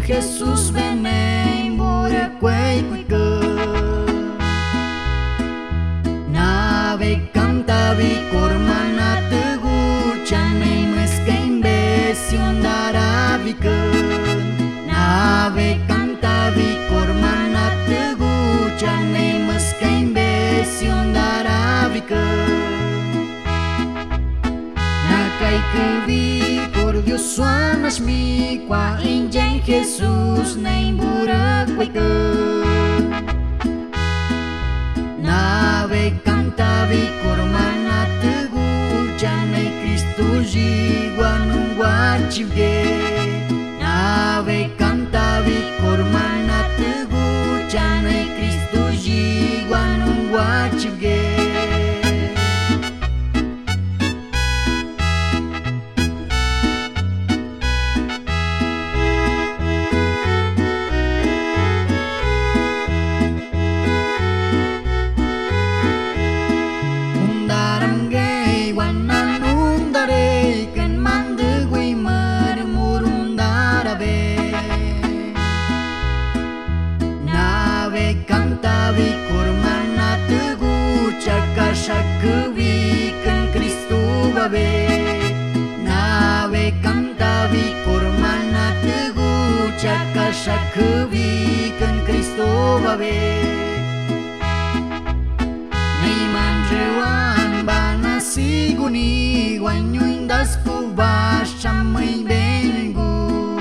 Jesus venem bore quei qui că Nave cantavi cormana tăgu ce-ne măscă-i besiundaravi că Nave cantavi cormana tăgu ce-ne măscă-i besiundaravi că Nacai că vi por Dios suanas mi qua injen Jesus nem bură quei că Nave cantavi cormana tăgu ce-ne Cristo jigua nu guacivge Nave cantavi cormana tăgu ce-ne Cristo jigua nu guacivge Cantavi cormana tăgu ce-așa că vii când Cristo va ve Nave cantavi cormana tăgu ce-așa că vii când Cristo va ve Nei mangeoan bana siguni guanyuin das cubasha mai bengut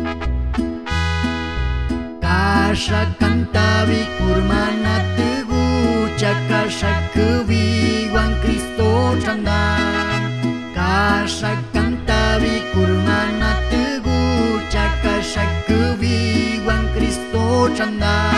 Cașa cantavi cormana tăgu ce-așa că vii guan Cristo tranda Cașa cantavi cormana tăgu ce-așa că vii guan Cristo tranda